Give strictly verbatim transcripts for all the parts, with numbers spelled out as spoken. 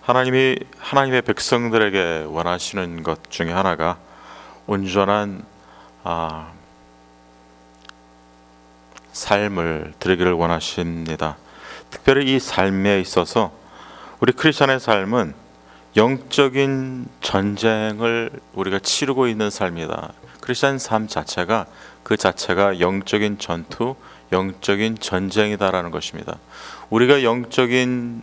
하나님이 하나님의 백성들에게 원하시는 것 중에 하나가 온전한 아, 삶을 드리기를 원하십니다. 특별히 이 삶에 있어서 우리 크리스천의 삶은 영적인 전쟁을 우리가 치르고 있는 삶이다. 크리스천 삶 자체가 그 자체가 영적인 전투, 영적인 전쟁이다라는 것입니다. 우리가 영적인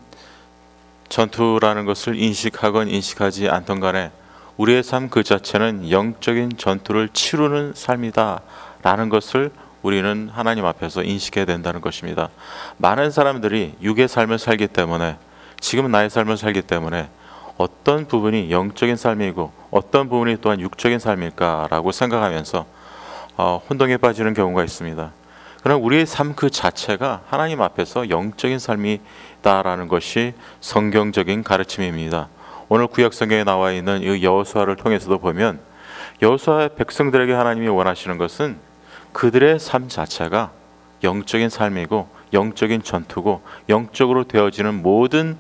전투라는 것을 인식하건 인식하지 않던 간에 우리의 삶 그 자체는 영적인 전투를 치르는 삶이다 라는 것을 우리는 하나님 앞에서 인식해야 된다는 것입니다. 많은 사람들이 육의 삶을 살기 때문에, 지금 나의 삶을 살기 때문에 어떤 부분이 영적인 삶이고 어떤 부분이 또한 육적인 삶일까라고 생각하면서 어, 혼동에 빠지는 경우가 있습니다. 그러나 우리의 삶 그 자체가 하나님 앞에서 영적인 삶이다라는 것이 성경적인 가르침입니다. 오늘 구약 성경에 나와 있는 이 여호수아를 통해서도 보면 여호수아의 백성들에게 하나님이 원하시는 것은 그들의 삶 자체가 영적인 삶이고 영적인 전투고 영적으로 되어지는 모든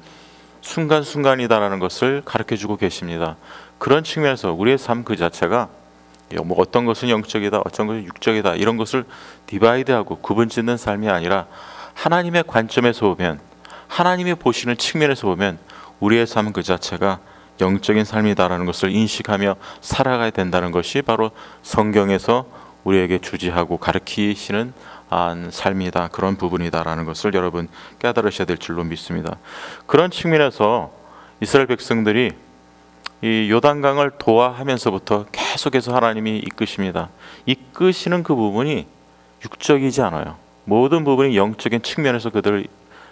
순간순간이다라는 것을 가르쳐주고 계십니다. 그런 측면에서 우리의 삶 그 자체가 뭐 어떤 것은 영적이다, 어떤 것은 육적이다 이런 것을 디바이드하고 구분짓는 삶이 아니라 하나님의 관점에서 보면, 하나님이 보시는 측면에서 보면 우리의 삶 그 자체가 영적인 삶이다라는 것을 인식하며 살아가야 된다는 것이 바로 성경에서 우리에게 주지하고 가르치시는 삶이다, 그런 부분이다라는 것을 여러분 깨달으셔야 될 줄로 믿습니다. 그런 측면에서 이스라엘 백성들이 이 요단강을 도하하면서부터 계속해서 하나님이 이끄십니다. 이끄시는 그 부분이 육적이지 않아요. 모든 부분이 영적인 측면에서 그들을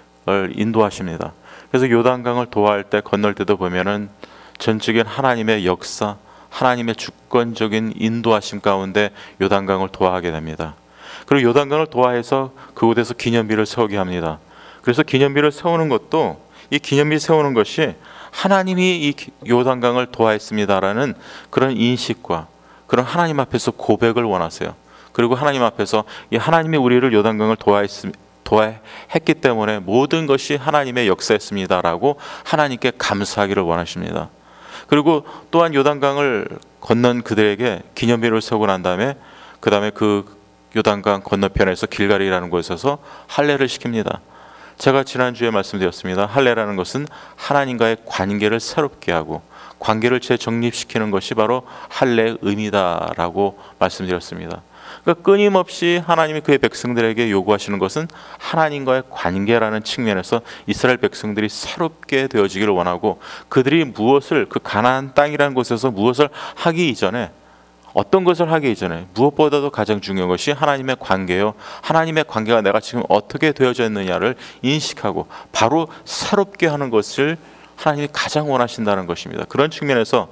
인도하십니다. 그래서 요단강을 도할 때, 건널 때도 보면은 전적인 하나님의 역사, 하나님의 주권적인 인도하심 가운데 요단강을 도하하게 됩니다. 그리고 요단강을 도하해서 그곳에서 기념비를 세우게 합니다. 그래서 기념비를 세우는 것도, 이 기념비 세우는 것이 하나님이 이 요단강을 도하했습니다라는 그런 인식과 그런 하나님 앞에서 고백을 원하세요. 그리고 하나님 앞에서 이 하나님이 우리를 요단강을 도하했습니다, 도하했기 때문에 모든 것이 하나님의 역사였습니다라고 하나님께 감사하기를 원하십니다. 그리고 또한 요단강을 건넌 그들에게 기념비를 세우고 난 다음에 그 다음에 그 요단강 건너편에서 길갈이라는 곳에서 할례를 시킵니다. 제가 지난주에 말씀드렸습니다. 할례라는 것은 하나님과의 관계를 새롭게 하고 관계를 재정립시키는 것이 바로 할례의 의미다라고 말씀드렸습니다. 그러니까 끊임없이 하나님이 그의 백성들에게 요구하시는 것은 하나님과의 관계라는 측면에서 이스라엘 백성들이 새롭게 되어지기를 원하고, 그들이 무엇을, 그 가나안 땅이라는 곳에서 무엇을 하기 이전에, 어떤 것을 하기 이전에 무엇보다도 가장 중요한 것이 하나님의 관계요, 하나님의 관계가 내가 지금 어떻게 되어져 있느냐를 인식하고 바로 새롭게 하는 것을 하나님이 가장 원하신다는 것입니다. 그런 측면에서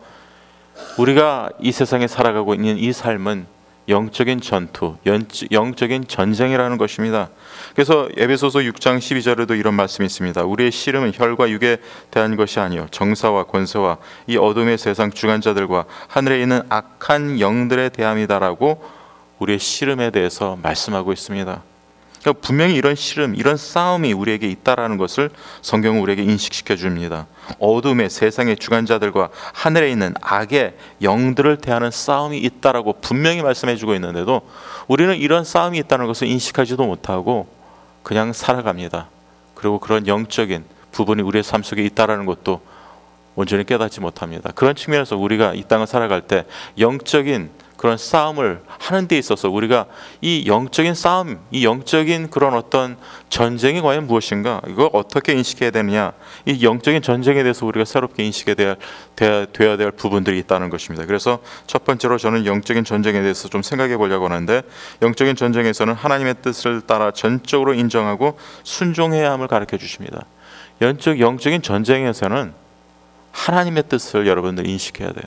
우리가 이 세상에 살아가고 있는 이 삶은 영적인 전투, 영적인 전쟁이라는 것입니다. 그래서 에베소서 육 장 십이 절에도 이런 말씀이 있습니다. 우리의 씨름은 혈과 육에 대한 것이 아니요 정사와 권세와 이 어둠의 세상 주관자들과 하늘에 있는 악한 영들에 대함이다라고 우리의 씨름에 대해서 말씀하고 있습니다. 그러니까 분명히 이런 씨름, 이런 싸움이 우리에게 있다라는 것을 성경은 우리에게 인식시켜 줍니다. 어둠의 세상의 주관자들과 하늘에 있는 악의 영들을 대하는 싸움이 있다라고 분명히 말씀해 주고 있는데도 우리는 이런 싸움이 있다는 것을 인식하지도 못하고 그냥 살아갑니다. 그리고 그런 영적인 부분이 우리의 삶 속에 있다라는 것도 온전히 깨닫지 못합니다. 그런 측면에서 우리가 이 땅을 살아갈 때 영적인 그런 싸움을 하는 데 있어서 우리가 이 영적인 싸움, 이 영적인 그런 어떤 전쟁이 과연 무엇인가, 이걸 어떻게 인식해야 되느냐, 이 영적인 전쟁에 대해서 우리가 새롭게 인식해야 될, 되어야 될 부분들이 있다는 것입니다. 그래서 첫 번째로 저는 영적인 전쟁에 대해서 좀 생각해 보려고 하는데, 영적인 전쟁에서는 하나님의 뜻을 따라 전적으로 인정하고 순종해야 함을 가르쳐 주십니다. 영적, 영적인 전쟁에서는 하나님의 뜻을 여러분들 인식해야 돼요.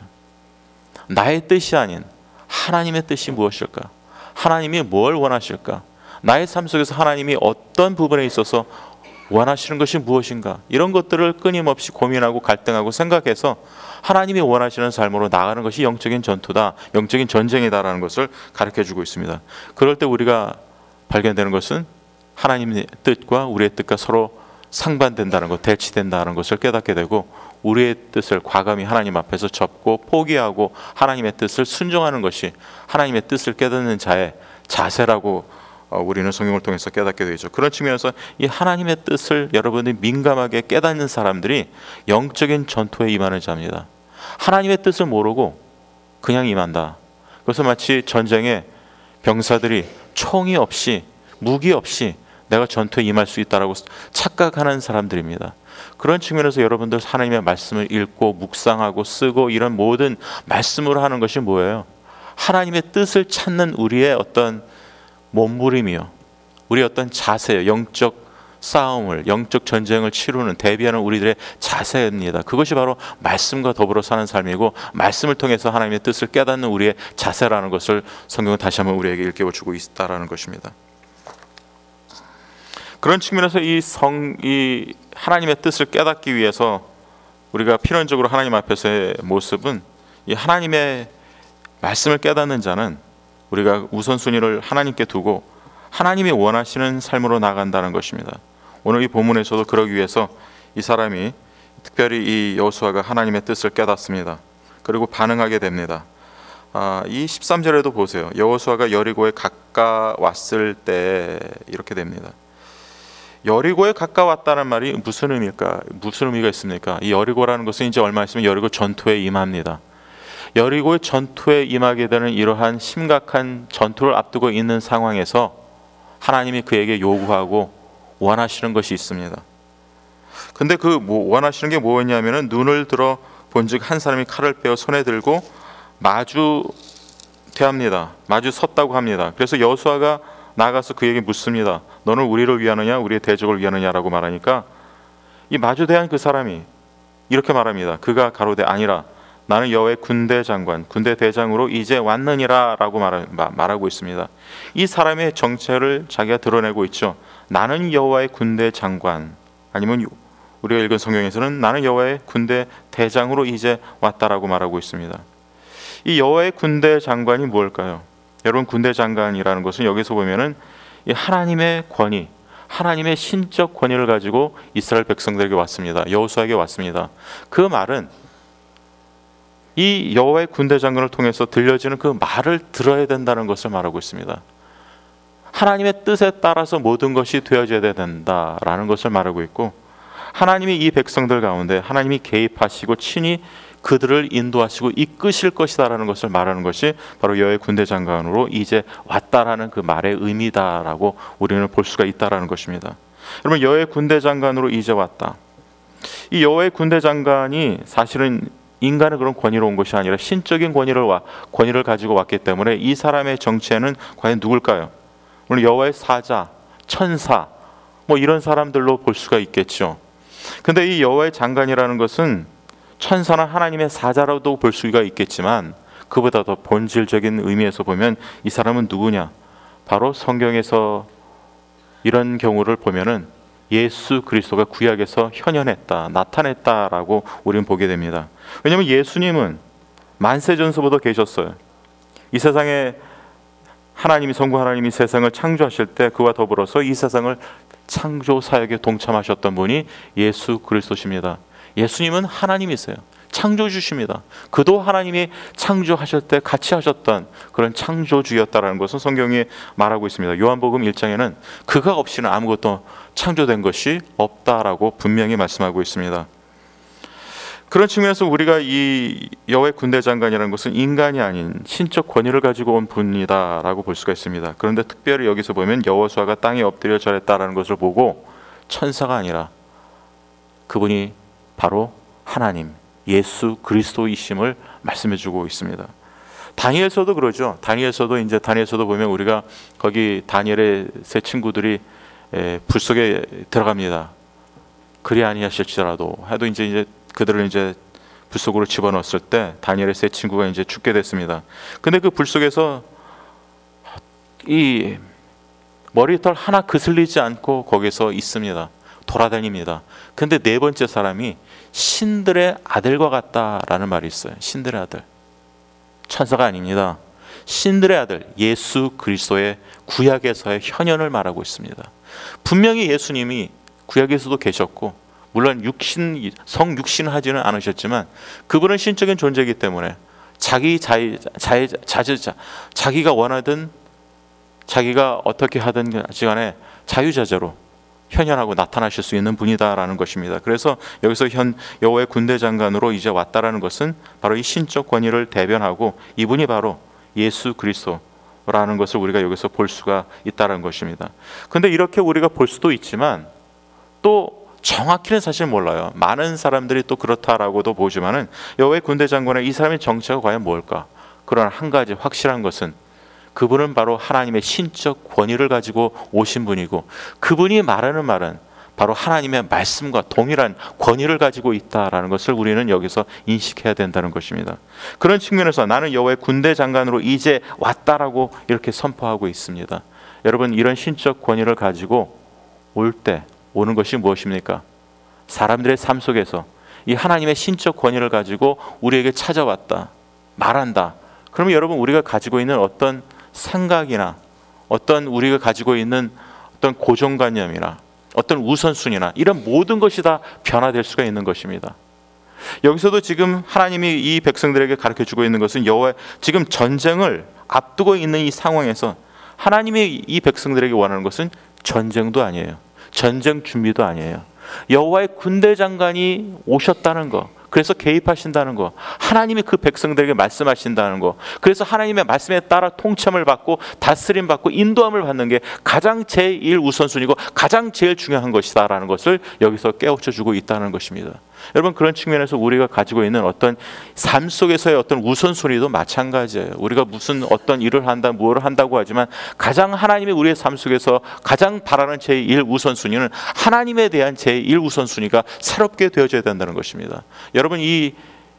나의 뜻이 아닌 하나님의 뜻이 무엇일까? 하나님이 뭘 원하실까? 나의 삶 속에서 하나님이 어떤 부분에 있어서 원하시는 것이 무엇인가? 이런 것들을 끊임없이 고민하고 갈등하고 생각해서 하나님이 원하시는 삶으로 나가는 것이 영적인 전투다, 영적인 전쟁이다라는 것을 가르쳐주고 있습니다. 그럴 때 우리가 발견되는 것은 하나님의 뜻과 우리의 뜻과 서로 상반된다는 것, 대치된다는 것을 깨닫게 되고 우리의 뜻을 과감히 하나님 앞에서 접고 포기하고 하나님의 뜻을 순종하는 것이 하나님의 뜻을 깨닫는 자의 자세라고 우리는 성경을 통해서 깨닫게 되죠. 그런 측면에서 이 하나님의 뜻을 여러분들이 민감하게 깨닫는 사람들이 영적인 전투에 임하는 자입니다. 하나님의 뜻을 모르고 그냥 임한다. 그래서 마치 전쟁에 병사들이 총이 없이 무기 없이 내가 전투에 임할 수 있다라고 착각하는 사람들입니다. 그런 측면에서 여러분들 하나님의 말씀을 읽고 묵상하고 쓰고 이런 모든 말씀으로 하는 것이 뭐예요? 하나님의 뜻을 찾는 우리의 어떤 몸부림이요, 우리 어떤 자세, 영적 싸움을, 영적 전쟁을 치르는 대비하는 우리들의 자세입니다. 그것이 바로 말씀과 더불어 사는 삶이고 말씀을 통해서 하나님의 뜻을 깨닫는 우리의 자세라는 것을 성경은 다시 한번 우리에게 일깨워주고 있다라는 것입니다. 그런 측면에서 이 성, 이 하나님의 뜻을 깨닫기 위해서 우리가 필연적으로 하나님 앞에서의 모습은 이 하나님의 말씀을 깨닫는 자는 우리가 우선순위를 하나님께 두고 하나님이 원하시는 삶으로 나간다는 것입니다. 오늘 이 본문에서도 그러기 위해서 이 사람이 특별히 이 여호수아가 하나님의 뜻을 깨닫습니다. 그리고 반응하게 됩니다. 아, 이 십삼 절에도 보세요. 여호수아가 여리고에 가까웠을 때 이렇게 됩니다. 여리고에 가까웠다는 말이 무슨 의미일까? 무슨 의미가 있습니까? 이 여리고라는 것은 이제 얼마 있으면 여리고 전투에 임합니다. 여리고의 전투에 임하게 되는 이러한 심각한 전투를 앞두고 있는 상황에서 하나님이 그에게 요구하고 원하시는 것이 있습니다. 근데 그 뭐 원하시는 게 뭐였냐면은 눈을 들어 본즉 한 사람이 칼을 빼어 손에 들고 마주 대합니다. 마주 섰다고 합니다. 그래서 여호수아가 나가서 그에게 묻습니다. 너는 우리를 위하느냐 우리의 대적을 위하느냐라고 말하니까 이 마주 대한 그 사람이 이렇게 말합니다. 그가 가로되 아니라 나는 여호와의 군대 장관, 군대 대장으로 이제 왔느니라라고 말하고 있습니다. 이 사람의 정체를 자기가 드러내고 있죠. 나는 여호와의 군대 장관, 아니면 우리가 읽은 성경에서는 나는 여호와의 군대 대장으로 이제 왔다라고 말하고 있습니다. 이 여호와의 군대 장관이 무엇일까요? 여러분, 군대 장관이라는 것은 여기서 보면은 이 하나님의 권위, 하나님의 신적 권위를 가지고 이스라엘 백성들에게 왔습니다. 여호수아에게 왔습니다. 그 말은 이 여호와의 군대 장관을 통해서 들려지는 그 말을 들어야 된다는 것을 말하고 있습니다. 하나님의 뜻에 따라서 모든 것이 되어져야 된다라는 것을 말하고 있고, 하나님이 이 백성들 가운데 하나님이 개입하시고 친히 그들을 인도하시고 이끄실 것이다라는 것을 말하는 것이 바로 여호와의 군대 장관으로 이제 왔다라는 그 말의 의미다라고 우리는 볼 수가 있다라는 것입니다. 여러분, 여호와의 군대 장관으로 이제 왔다. 이 여호와의 군대 장관이 사실은 인간의 그런 권위로 온 것이 아니라 신적인 권위를 와, 권위를 가지고 왔기 때문에 이 사람의 정체는 과연 누굴까요? 물론 여호와의 사자, 천사, 뭐 이런 사람들로 볼 수가 있겠죠. 근데 이 여호와의 장관이라는 것은 천사나 하나님의 사자라도 볼 수가 있겠지만 그보다 더 본질적인 의미에서 보면 이 사람은 누구냐? 바로 성경에서 이런 경우를 보면은 예수 그리스도가 구약에서 현현했다, 나타냈다라고 우리는 보게 됩니다. 왜냐하면 예수님은 만세전서부터 계셨어요. 이 세상에 하나님이, 성부 하나님이 세상을 창조하실 때 그와 더불어서 이 세상을 창조 사역에 동참하셨던 분이 예수 그리스도십니다. 예수님은 하나님이세요. 창조주십니다. 그도 하나님이 창조하실 때 같이 하셨던 그런 창조주였다라는 것은 성경이 말하고 있습니다. 요한복음 일 장에는 그가 없이는 아무것도 창조된 것이 없다라고 분명히 말씀하고 있습니다. 그런 측면에서 우리가 이 여호와의 군대 장관이라는 것은 인간이 아닌 신적 권위를 가지고 온 분이다라고 볼 수가 있습니다. 그런데 특별히 여기서 보면 여호수아가 땅에 엎드려 절했다라는 것을 보고 천사가 아니라 그분이 바로 하나님, 예수 그리스도이심을 말씀해주고 있습니다. 다니엘서도 그러죠. 다니엘서도 이제 다니엘서도 보면 우리가 거기 다니엘의 세 친구들이 에, 불 속에 들어갑니다. 그리 아니하실지라도 해도 이제 이제 그들을 이제 불 속으로 집어넣었을 때 다니엘의 세 친구가 이제 죽게 됐습니다. 근데 그 불 속에서 이 머리털 하나 그슬리지 않고 거기서 있습니다. 돌아다닙니다. 근데 네 번째 사람이 신들의 아들과 같다라는 말이 있어요. 신들의 아들. 천사가 아닙니다. 신들의 아들, 예수 그리스도의 구약에서의 현현을 말하고 있습니다. 분명히 예수님이 구약에서도 계셨고, 물론 육신, 성육신 하지는 않으셨지만 그분은 신적인 존재이기 때문에 자기 자의, 자의, 자주, 자, 자기가 원하든 자기가 어떻게 하든 간에 자유자재로 현현하고 나타나실 수 있는 분이다라는 것입니다. 그래서 여기서 현 여호와의 군대 장관으로 이제 왔다라는 것은 바로 이 신적 권위를 대변하고 이분이 바로 예수 그리스도라는 것을 우리가 여기서 볼 수가 있다는 것입니다. 근데 이렇게 우리가 볼 수도 있지만 또 정확히는 사실 몰라요. 많은 사람들이 또 그렇다라고도 보지만은 여호와의 군대 장관의 이 사람의 정체가 과연 뭘까? 그러나 한 가지 확실한 것은 그분은 바로 하나님의 신적 권위를 가지고 오신 분이고, 그분이 말하는 말은 바로 하나님의 말씀과 동일한 권위를 가지고 있다라는 것을 우리는 여기서 인식해야 된다는 것입니다. 그런 측면에서 나는 여호와의 군대 장관으로 이제 왔다라고 이렇게 선포하고 있습니다. 여러분, 이런 신적 권위를 가지고 올 때 오는 것이 무엇입니까? 사람들의 삶 속에서 이 하나님의 신적 권위를 가지고 우리에게 찾아왔다, 말한다. 그러면 여러분, 우리가 가지고 있는 어떤 생각이나 어떤 우리가 가지고 있는 어떤 고정관념이나 어떤 우선순위나 이런 모든 것이 다 변화될 수가 있는 것입니다. 여기서도 지금 하나님이 이 백성들에게 가르쳐주고 있는 것은 여호와 지금 전쟁을 앞두고 있는 이 상황에서 하나님이 이 백성들에게 원하는 것은 전쟁도 아니에요. 전쟁 준비도 아니에요. 여호와의 군대 장관이 오셨다는 것, 그래서 개입하신다는 것, 하나님이 그 백성들에게 말씀하신다는 것, 그래서 하나님의 말씀에 따라 통참을 받고 다스림 받고 인도함을 받는 게 가장 제일 우선순위고 가장 제일 중요한 것이다라는 것을 여기서 깨우쳐주고 있다는 것입니다. 여러분, 그런 측면에서 우리가 가지고 있는 어떤 삶 속에서의 어떤 우선순위도 마찬가지예요. 우리가 무슨 어떤 일을 한다, 무엇을 한다고 하지만 가장 하나님이 우리의 삶 속에서 가장 바라는 제일 우선순위는 하나님에 대한 제일 우선순위가 새롭게 되어져야 된다는 것입니다. 여러분, 이,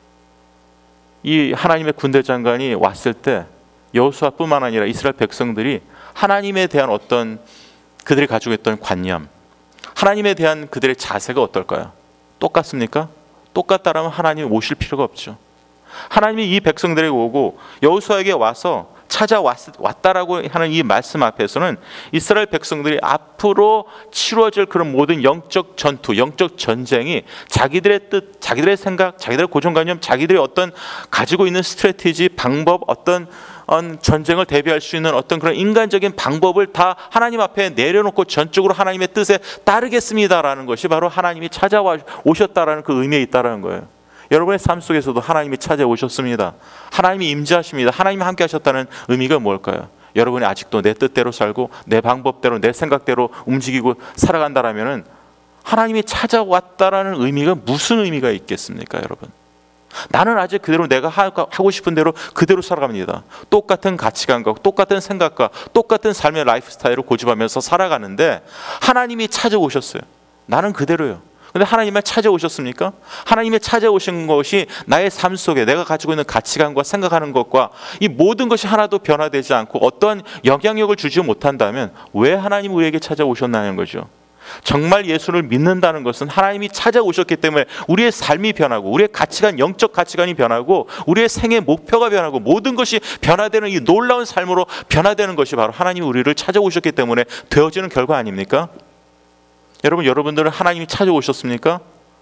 이 하나님의 군대 장관이 왔을 때 여호수아뿐만 아니라 이스라엘 백성들이 하나님에 대한 어떤 그들이 가지고 있던 관념, 하나님에 대한 그들의 자세가 어떨까요? 똑같습니까? 똑같다라면 하나님이 오실 필요가 없죠. 하나님이 이 백성들에게 오고 여호수아에게 와서 찾아왔다라고 하는 이 말씀 앞에서는 이스라엘 백성들이 앞으로 치루어질 그런 모든 영적 전투, 영적 전쟁이 자기들의 뜻, 자기들의 생각, 자기들의 고정관념, 자기들의 어떤 가지고 있는 스트래티지, 방법, 어떤 전쟁을 대비할 수 있는 어떤 그런 인간적인 방법을 다 하나님 앞에 내려놓고 전적으로 하나님의 뜻에 따르겠습니다라는 것이 바로 하나님이 찾아와 오셨다라는 그 의미에 있다라는 거예요. 여러분의 삶 속에서도 하나님이 찾아오셨습니다. 하나님이 임재하십니다. 하나님이 함께 하셨다는 의미가 뭘까요? 여러분이 아직도 내 뜻대로 살고 내 방법대로 내 생각대로 움직이고 살아간다라면은 하나님이 찾아왔다라는 의미가 무슨 의미가 있겠습니까, 여러분? 나는 아직 그대로 내가 하고 싶은 대로 그대로 살아갑니다. 똑같은 가치관과 똑같은 생각과 똑같은 삶의 라이프 스타일을 고집하면서 살아가는데 하나님이 찾아오셨어요. 나는 그대로요. 근데 하나님이 찾아오셨습니까? 하나님이 찾아오신 것이 나의 삶 속에 내가 가지고 있는 가치관과 생각하는 것과 이 모든 것이 하나도 변화되지 않고 어떤 영향력을 주지 못한다면 왜 하나님이 우리에게 찾아오셨나는 거죠. 정말 예수를 믿는다는 것은 하나님이 찾아오셨기 때문에 우리의 삶이 변하고 우리의 가치관, 영적 가치관이 변하고 우리의 생애 목표가 변하고 모든 것이 변화되는 이 놀라운 삶으로 변화되는 것이 바로 하나님이 우리를 찾아오셨기 때문에 되어지는 결과 아닙니까? 여러분, 여러분들은 하나님이 찾아오셨습니까?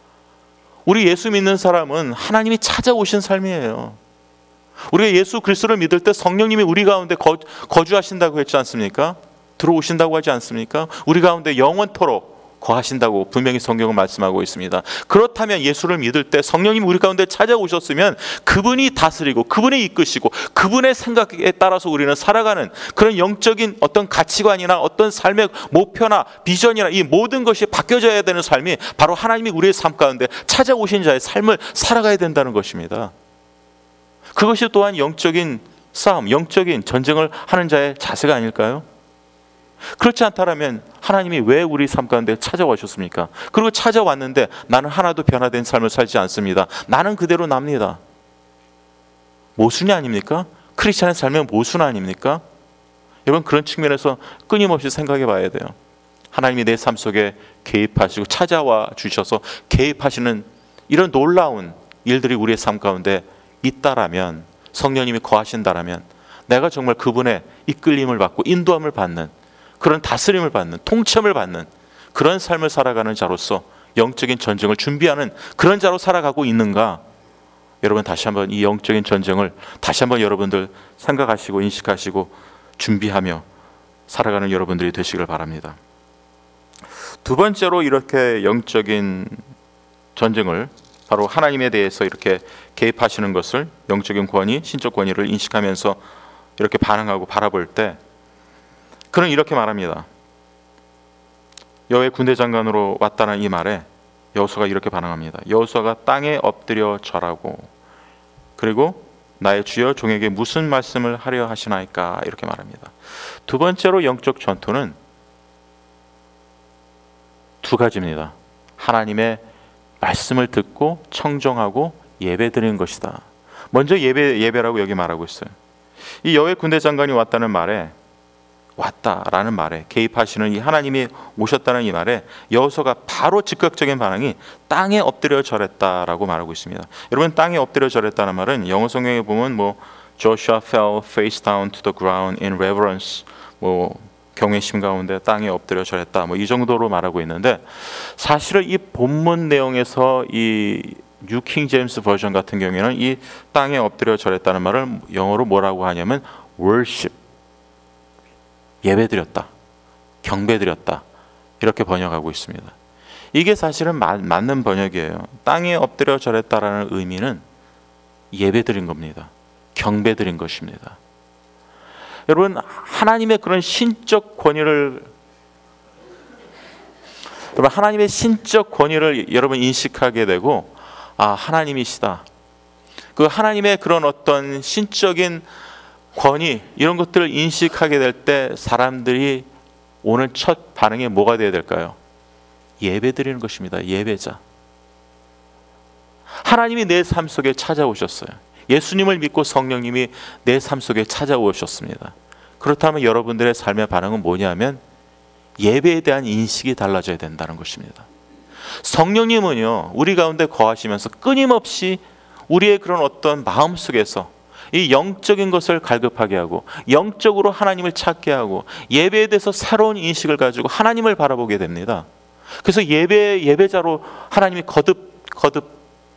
우리 예수 믿는 사람은 하나님이 찾아오신 삶이에요. 우리가 예수 그리스도를 믿을 때 성령님이 우리 가운데 거, 거주하신다고 했지 않습니까? 들어오신다고 하지 않습니까? 우리 가운데 영원토록 거하신다고 분명히 성경은 말씀하고 있습니다. 그렇다면 예수를 믿을 때 성령님이 우리 가운데 찾아오셨으면 그분이 다스리고 그분이 이끄시고 그분의 생각에 따라서 우리는 살아가는 그런 영적인 어떤 가치관이나 어떤 삶의 목표나 비전이나 이 모든 것이 바뀌어져야 되는 삶이 바로 하나님이 우리의 삶 가운데 찾아오신 자의 삶을 살아가야 된다는 것입니다. 그것이 또한 영적인 싸움, 영적인 전쟁을 하는 자의 자세가 아닐까요? 그렇지 않다면 하나님이 왜 우리 삶 가운데 찾아오셨습니까? 그리고 찾아왔는데 나는 하나도 변화된 삶을 살지 않습니다. 나는 그대로 납니다. 모순이 아닙니까? 크리스찬의 삶은 모순 아닙니까? 여러분, 그런 측면에서 끊임없이 생각해 봐야 돼요. 하나님이 내 삶 속에 개입하시고 찾아와 주셔서 개입하시는 이런 놀라운 일들이 우리의 삶 가운데 있다라면, 성령님이 거하신다라면 내가 정말 그분의 이끌림을 받고 인도함을 받는 그런 다스림을 받는 통첨을 받는 그런 삶을 살아가는 자로서 영적인 전쟁을 준비하는 그런 자로 살아가고 있는가? 여러분 다시 한번 이 영적인 전쟁을 다시 한번 여러분들 생각하시고 인식하시고 준비하며 살아가는 여러분들이 되시길 바랍니다. 두 번째로 이렇게 영적인 전쟁을 바로 하나님에 대해서 이렇게 개입하시는 것을 영적인 권위, 신적 권위를 인식하면서 이렇게 반응하고 바라볼 때 그는 이렇게 말합니다. 여호와의 군대 장관으로 왔다는 이 말에 여호수아가 이렇게 반응합니다. 여호수아가 땅에 엎드려 절하고 그리고 나의 주여 종에게 무슨 말씀을 하려 하시나이까 이렇게 말합니다. 두 번째로 영적 전투는 두 가지입니다. 하나님의 말씀을 듣고 청정하고 예배드리는 것이다. 먼저 예배, 예배라고 여기 말하고 있어요. 이 여호와의 군대 장관이 왔다는 말에 왔다라는 말에 개입하시는 이 하나님이 오셨다는 이 말에 여호수아가 바로 즉각적인 반응이 땅에 엎드려 절했다라고 말하고 있습니다. 여러분 땅에 엎드려 절했다는 말은 영어 성경에 보면 뭐 Joshua fell face down to the ground in reverence 뭐 경외심 가운데 땅에 엎드려 절했다 뭐 이 정도로 말하고 있는데 사실은 이 본문 내용에서 이 뉴 킹 제임스 버전 같은 경우에는 이 땅에 엎드려 절했다는 말을 영어로 뭐라고 하냐면 worship 예배드렸다, 경배드렸다 이렇게 번역하고 있습니다. 이게 사실은 마, 맞는 번역이에요. 땅에 엎드려 절했다라는 의미는 예배드린 겁니다. 경배드린 것입니다. 여러분 하나님의 그런 신적 권위를 여러분 하나님의 신적 권위를 여러분 인식하게 되고 아 하나님이시다. 그 하나님의 그런 어떤 신적인 권위 이런 것들을 인식하게 될 때 사람들이 오늘 첫 반응이 뭐가 되어야 될까요? 예배드리는 것입니다. 예배자. 하나님이 내 삶 속에 찾아오셨어요. 예수님을 믿고 성령님이 내 삶 속에 찾아오셨습니다. 그렇다면 여러분들의 삶의 반응은 뭐냐면 예배에 대한 인식이 달라져야 된다는 것입니다. 성령님은요 우리 가운데 거하시면서 끊임없이 우리의 그런 어떤 마음 속에서 이 영적인 것을 갈급하게 하고 영적으로 하나님을 찾게 하고 예배에 대해서 새로운 인식을 가지고 하나님을 바라보게 됩니다. 그래서 예배, 예배자로 하나님이 거듭 거듭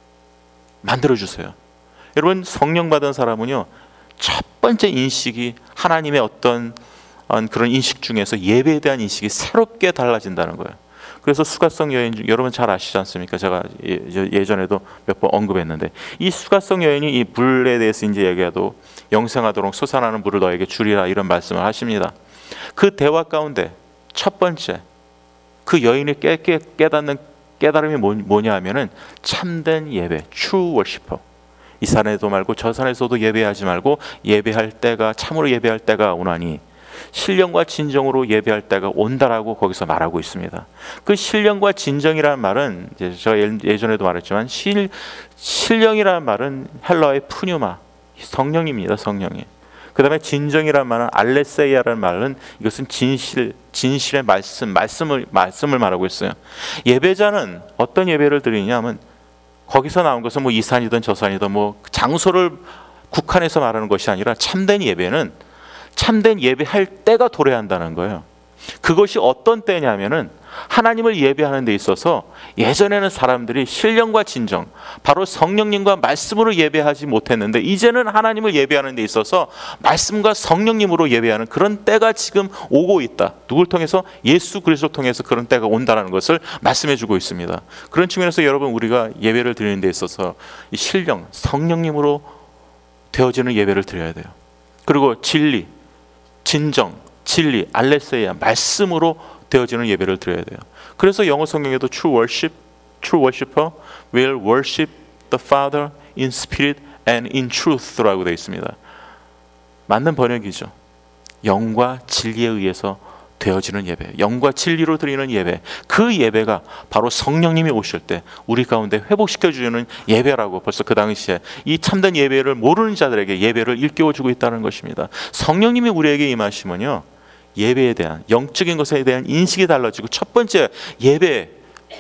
만들어주세요. 여러분 성령 받은 사람은요 첫 번째 인식이 하나님의 어떤 그런 인식 중에서 예배에 대한 인식이 새롭게 달라진다는 거예요. 그래서 수가성 여인 여러분 잘 아시지 않습니까? 제가 예전에도 몇 번 언급했는데 이 수가성 여인이 이 불에 대해서 이제 얘기해도 영생하도록 솟아나는 물을 너에게 주리라 이런 말씀을 하십니다. 그 대화 가운데 첫 번째 그 여인이 깨, 깨, 깨닫는 깨달음이 뭐냐 하면은 참된 예배, true worshiper. 이 산에도 말고 저 산에서도 예배하지 말고 예배할 때가 참으로 예배할 때가 오나니 신령과 진정으로 예배할 때가 온다라고 거기서 말하고 있습니다. 그 신령과 진정이라는 말은 이제 제가 예전에도 말했지만 실, 신령이라는 말은 헬라어의 푸뉴마 성령입니다. 성령이. 그 다음에 진정이라는 말은 알레세이아라는 말은 이것은 진실, 진실의 말씀, 말씀을 말씀을 말하고 있어요. 예배자는 어떤 예배를 드리냐면 거기서 나온 것은 뭐 이 산이든 저 산이든 뭐 장소를 국한해서 말하는 것이 아니라 참된 예배는 참된 예배할 때가 도래한다는 거예요. 그것이 어떤 때냐면은 하나님을 예배하는 데 있어서 예전에는 사람들이 신령과 진정, 바로 성령님과 말씀으로 예배하지 못했는데 이제는 하나님을 예배하는 데 있어서 말씀과 성령님으로 예배하는 그런 때가 지금 오고 있다. 누굴 통해서? 예수 그리스도를 통해서 그런 때가 온다는 것을 말씀해 주고 있습니다. 그런 측면에서 여러분 우리가 예배를 드리는 데 있어서 이 신령, 성령님으로 되어지는 예배를 드려야 돼요. 그리고 진리, 진정, 진리, 알레세이아, 말씀으로 되어지는 예배를 드려야 돼요. 그래서 영어 성경에도 true worship, true worshiper will worship the Father in spirit and in truth라고 되어 있습니다. 맞는 번역이죠. 영과 진리에 의해서 되어지는 예배, 영과 진리로 드리는 예배, 그 예배가 바로 성령님이 오실 때 우리 가운데 회복시켜주는 예배라고 벌써 그 당시에 이 참된 예배를 모르는 자들에게 예배를 일깨워주고 있다는 것입니다. 성령님이 우리에게 임하시면요 예배에 대한 영적인 것에 대한 인식이 달라지고 첫 번째 예배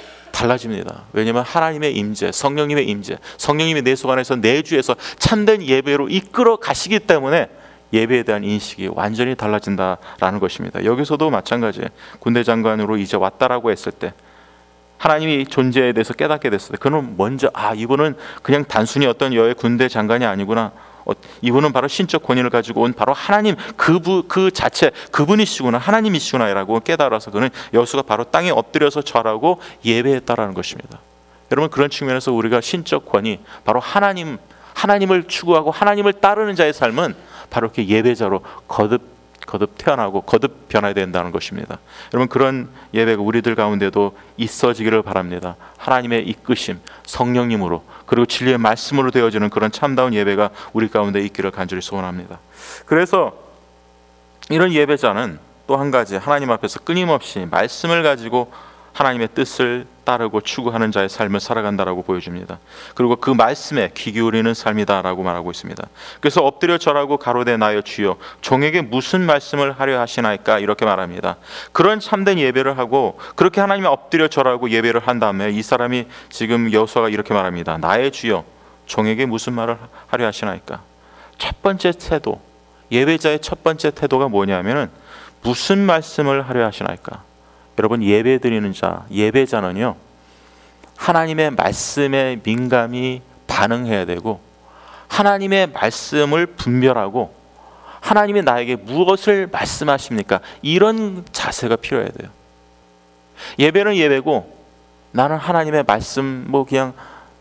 달라집니다. 왜냐하면 하나님의 임재, 성령님의 임재, 성령님이 내 속 안에서 내주에서 참된 예배로 이끌어 가시기 때문에 예배에 대한 인식이 완전히 달라진다라는 것입니다. 여기서도 마찬가지예요. 군대 장관으로 이제 왔다라고 했을 때, 하나님이 존재에 대해서 깨닫게 됐을 때, 그는 먼저 아 이분은 그냥 단순히 어떤 여의 군대 장관이 아니구나, 어, 이분은 바로 신적 권위를 가지고 온 바로 하나님 그부 그 자체 그분이시구나, 하나님이시구나라고 깨달아서 그는 여호수아가 바로 땅에 엎드려서 절하고 예배했다라는 것입니다. 여러분, 그런 측면에서 우리가 신적 권위, 바로 하나님 하나님을 추구하고 하나님을 따르는 자의 삶은 바로 이렇게 예배자로 거듭 거듭 태어나고 거듭 변화해야 된다는 것입니다. 여러분, 그런 예배가 우리들 가운데도 있어지기를 바랍니다. 하나님의 이끄심, 성령님으로, 그리고 진리의 말씀으로 되어지는 그런 참다운 예배가 우리 가운데 있기를 간절히 소원합니다. 그래서 이런 예배자는 또 한 가지, 하나님 앞에서 끊임없이 말씀을 가지고 하나님의 뜻을 따르고 추구하는 자의 삶을 살아간다라고 보여줍니다. 그리고 그 말씀에 귀 기울이는 삶이다라고 말하고 있습니다. 그래서 엎드려 절하고 가로되 나여 주여 종에게 무슨 말씀을 하려 하시나이까, 이렇게 말합니다. 그런 참된 예배를 하고 그렇게 하나님의 엎드려 절하고 예배를 한 다음에 이 사람이 지금 여호수아가 이렇게 말합니다. 나의 주여 종에게 무슨 말을 하려 하시나이까. 첫 번째 태도, 예배자의 첫 번째 태도가 뭐냐면은 무슨 말씀을 하려 하시나이까. 여러분, 예배 드리는 자, 예배자는요, 하나님의 말씀에 민감히 반응해야 되고 하나님의 말씀을 분별하고 하나님이 나에게 무엇을 말씀하십니까? 이런 자세가 필요해야 돼요. 예배는 예배고 나는 하나님의 말씀 뭐 그냥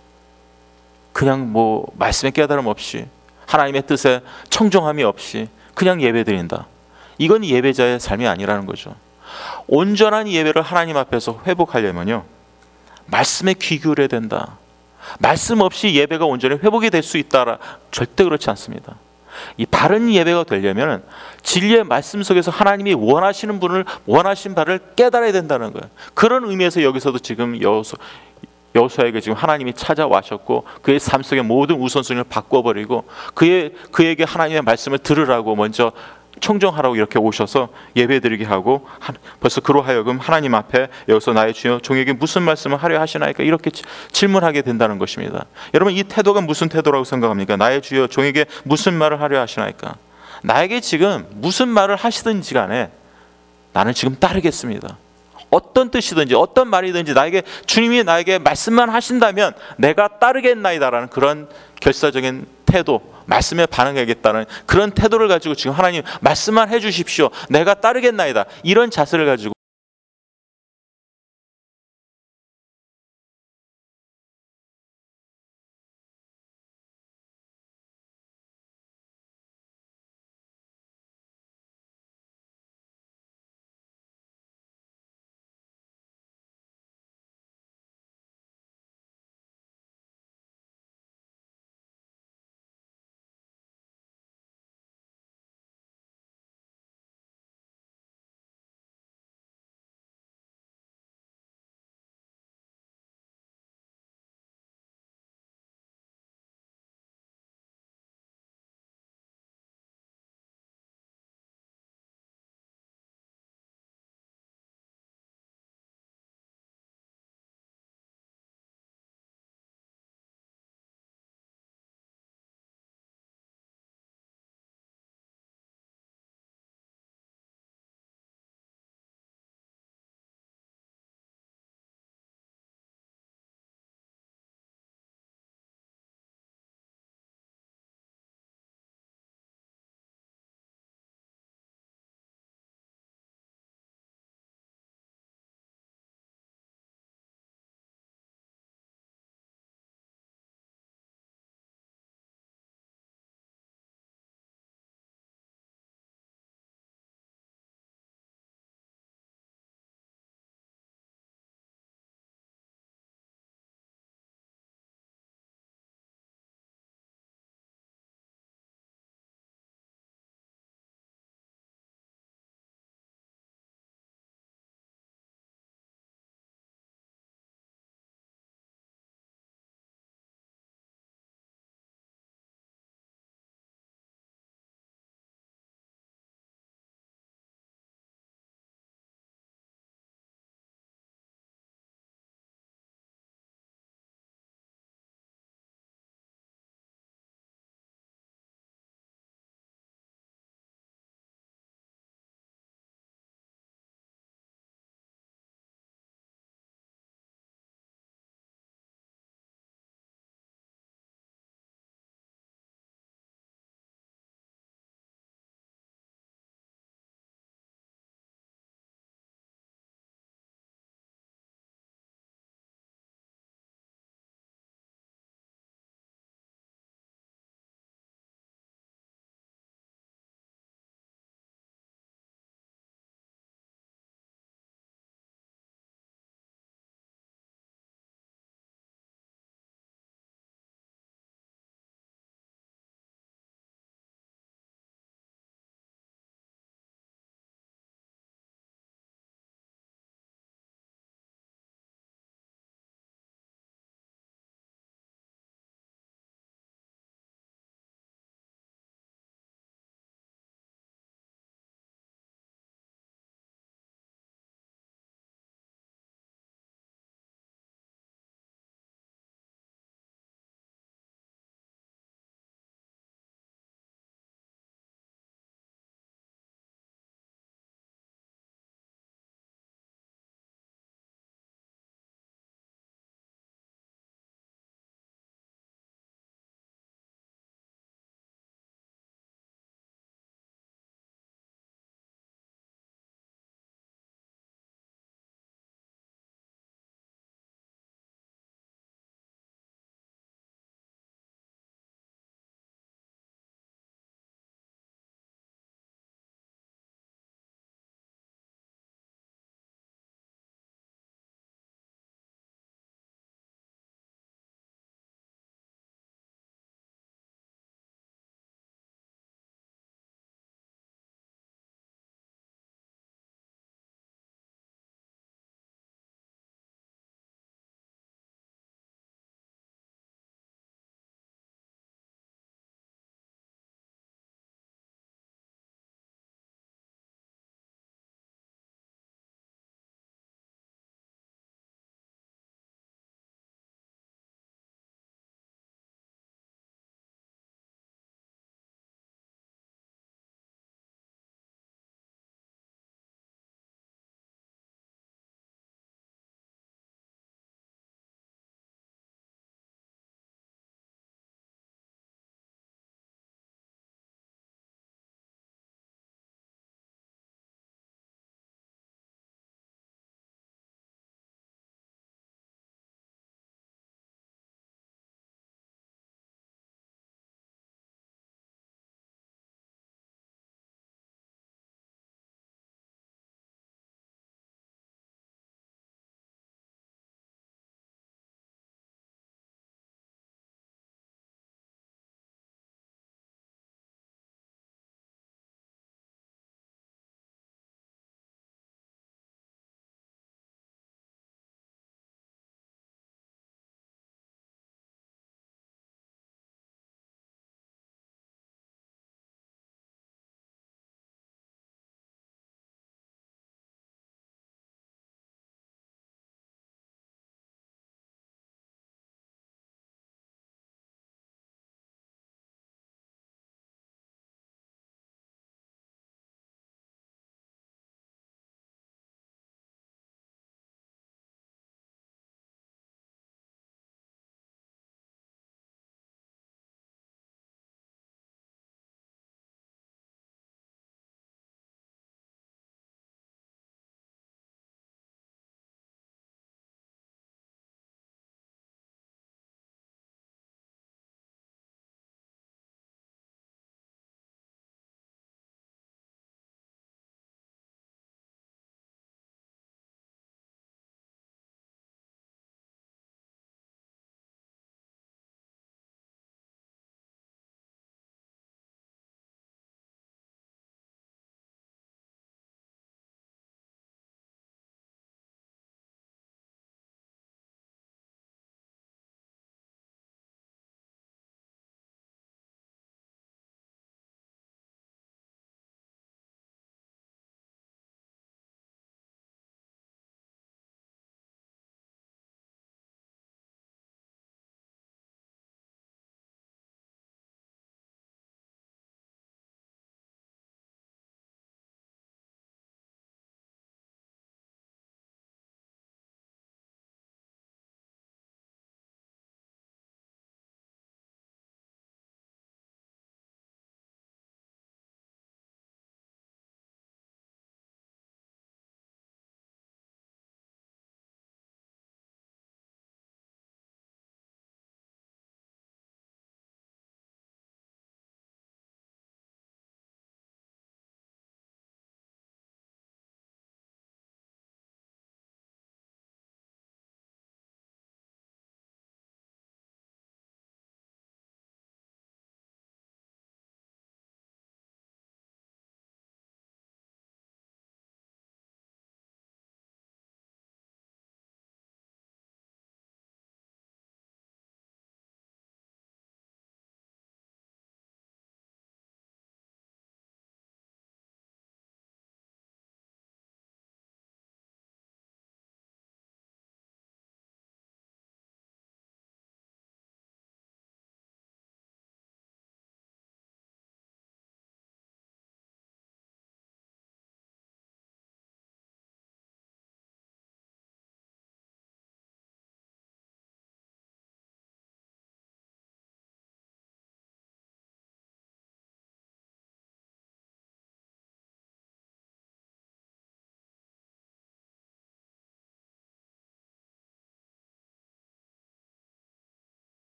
그냥 뭐 말씀의 깨달음 없이 하나님의 뜻에 청종함이 없이 그냥 예배 드린다. 이건 예배자의 삶이 아니라는 거죠. 온전한 예배를 하나님 앞에서 회복하려면요, 말씀에 귀 기울여야 된다. 말씀 없이 예배가 온전히 회복이 될 수 있다라, 절대 그렇지 않습니다. 이 바른 예배가 되려면 진리의 말씀 속에서 하나님이 원하시는 분을 원하신 바를 깨달아야 된다는 거예요. 그런 의미에서 여기서도 지금 여호수 여호수아에게 지금 하나님이 찾아와셨고 그의 삶 속의 모든 우선순위를 바꿔버리고 그의 그에게 하나님의 말씀을 들으라고 먼저 청정하라고 이렇게 오셔서 예배드리게 하고, 벌써 그로 하여금 하나님 앞에 여기서 나의 주여 종에게 무슨 말씀을 하려 하시나이까 이렇게 질문하게 된다는 것입니다. 여러분, 이 태도가 무슨 태도라고 생각합니까? 나의 주여 종에게 무슨 말을 하려 하시나이까. 나에게 지금 무슨 말을 하시든지 간에 나는 지금 따르겠습니다. 어떤 뜻이든지 어떤 말이든지 나에게 주님이 나에게 말씀만 하신다면 내가 따르겠나이다라는 그런 결사적인 태도, 말씀에 반응하겠다는 그런 태도를 가지고 지금 하나님 말씀만 해주십시오, 내가 따르겠나이다, 이런 자세를 가지고